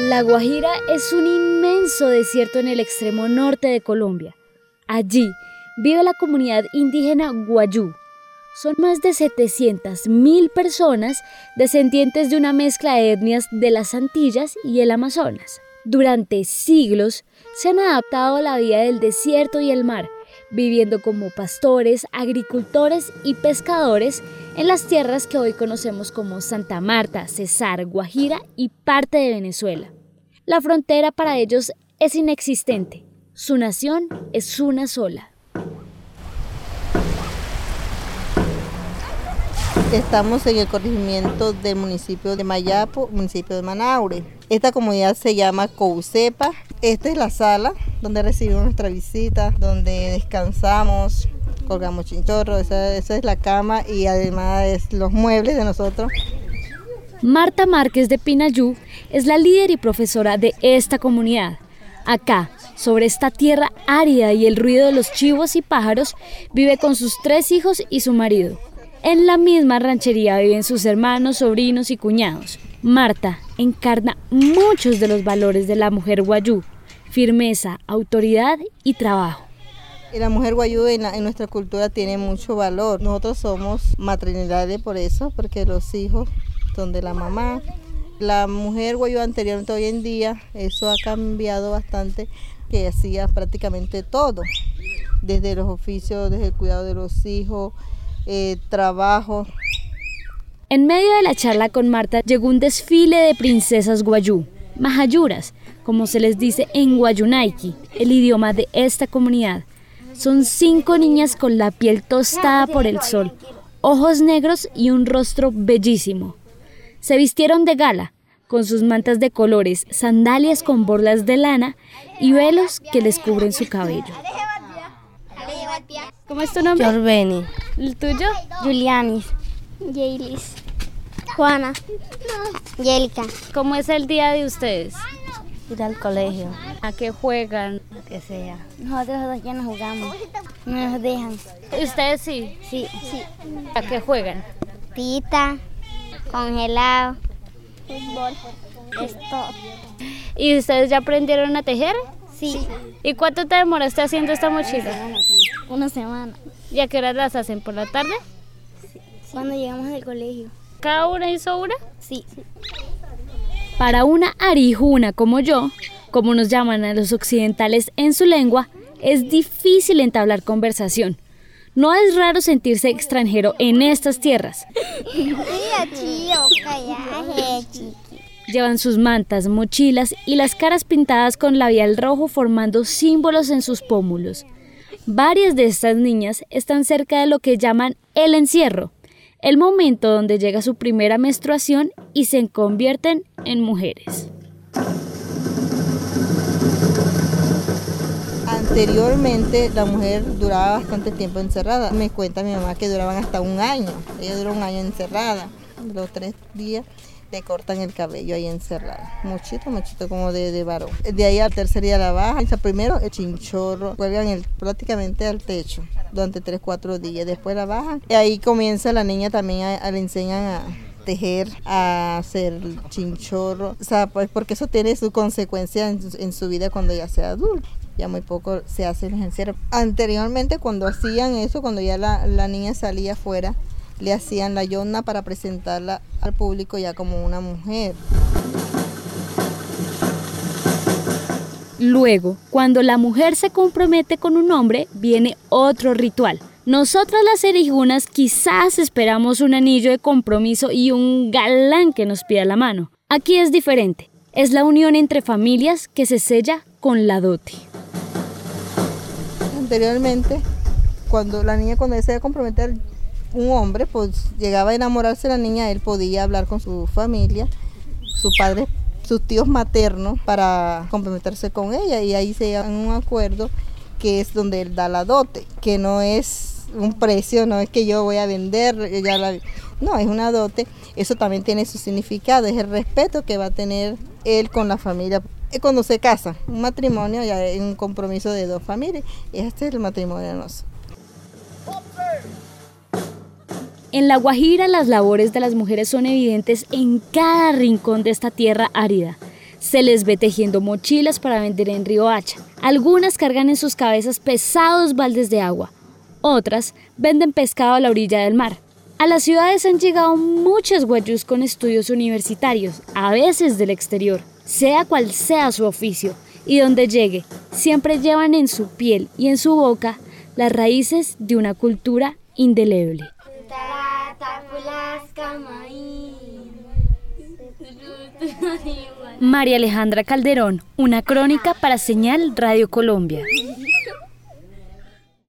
La Guajira es un inmenso desierto en el extremo norte de Colombia. Allí vive la comunidad indígena Guayú. Son más de 700.000 personas descendientes de una mezcla de etnias de las Antillas y el Amazonas. Durante siglos se han adaptado a la vida del desierto y el mar, viviendo como pastores, agricultores y pescadores en las tierras que hoy conocemos como Santa Marta, Cesar, Guajira y parte de Venezuela. La frontera para ellos es inexistente. Su nación es una sola. Estamos en el corregimiento del municipio de Mayapo, municipio de Manaure. Esta comunidad se llama Coucepa. Esta es la sala donde recibimos nuestra visita, donde descansamos, colgamos chinchorro, esa es la cama y además los muebles de nosotros. Marta Márquez de Pinayú es la líder y profesora de esta comunidad. Acá, sobre esta tierra árida y el ruido de los chivos y pájaros, vive con sus 3 hijos y su marido. En la misma ranchería viven sus hermanos, sobrinos y cuñados. Marta encarna muchos de los valores de la mujer guayú: firmeza, autoridad y trabajo. La mujer guayú en nuestra cultura tiene mucho valor. Nosotros somos matrinidades por eso, porque los hijos son de la mamá. La mujer guayú anteriormente, hoy en día, eso ha cambiado bastante, que hacía prácticamente todo, desde los oficios, desde el cuidado de los hijos, trabajo. En medio de la charla con Marta llegó un desfile de princesas guayú, majayuras, como se les dice en guayunaiki, el idioma de esta comunidad. Son 5 niñas con la piel tostada por el sol, ojos negros y un rostro bellísimo. Se vistieron de gala, con sus mantas de colores, sandalias con borlas de lana y velos que les cubren su cabello. ¿Cómo es tu nombre? Yorbeni. ¿El tuyo? Julianis. Yeilis. Juana. Yelica. ¿Cómo es el día de ustedes? Ir al colegio. ¿A qué juegan? Lo que sea. Nosotros ya no jugamos. No nos dejan. ¿Ustedes sí? Sí. ¿A qué juegan? Pita, congelado, fútbol. Esto. ¿Y ustedes ya aprendieron a tejer? Sí. ¿Y cuánto te demoraste haciendo esta mochila? Una semana. ¿Y a qué horas las hacen? ¿Por la tarde? Cuando llegamos del colegio. ¿Cada una hizo una? Sí. Para una arijuna como yo, como nos llaman a los occidentales en su lengua, es difícil entablar conversación. No es raro sentirse extranjero en estas tierras. Llevan sus mantas, mochilas y las caras pintadas con labial rojo formando símbolos en sus pómulos. Varias de estas niñas están cerca de lo que llaman el encierro, el momento donde llega su primera menstruación y se convierten en mujeres. Anteriormente la mujer duraba bastante tiempo encerrada. Me cuenta mi mamá que duraban hasta 1 año. Ella duró 1 año encerrada. Los 3 días le cortan el cabello ahí encerrada. Muchito como de varón. De ahí al tercer día la bajan. Primero el chinchorro, cuelgan prácticamente al techo durante 3-4 días. Después la bajan. Y ahí comienza la niña también, le enseñan a tejer, a hacer chinchorro. O sea, pues porque eso tiene su consecuencia en su vida cuando ya sea adulto. Ya muy poco se hace el encierro. Anteriormente cuando hacían eso, cuando ya la niña salía afuera, le hacían la yona para presentarla al público ya como una mujer. Luego, cuando la mujer se compromete con un hombre, viene otro ritual. Nosotras las erijunas quizás esperamos un anillo de compromiso y un galán que nos pida la mano. Aquí es diferente. Es la unión entre familias que se sella con la dote. Anteriormente, cuando desea comprometer un hombre, pues llegaba a enamorarse la niña, él podía hablar con su familia, sus padres, sus tíos maternos para comprometerse con ella y ahí se llegan a un acuerdo que es donde él da la dote, que no es un precio, no es que yo voy a vender, no, es una dote. Eso también tiene su significado, es el respeto que va a tener él con la familia. Cuando se casa, un matrimonio ya es un compromiso de 2 familias, y este es el matrimonio nuestro. En La Guajira las labores de las mujeres son evidentes en cada rincón de esta tierra árida. Se les ve tejiendo mochilas para vender en Riohacha. Algunas cargan en sus cabezas pesados baldes de agua. Otras venden pescado a la orilla del mar. A las ciudades han llegado muchos guayús con estudios universitarios, a veces del exterior, sea cual sea su oficio, y donde llegue, siempre llevan en su piel y en su boca las raíces de una cultura indeleble. María Alejandra Calderón, una crónica para Señal Radio Colombia.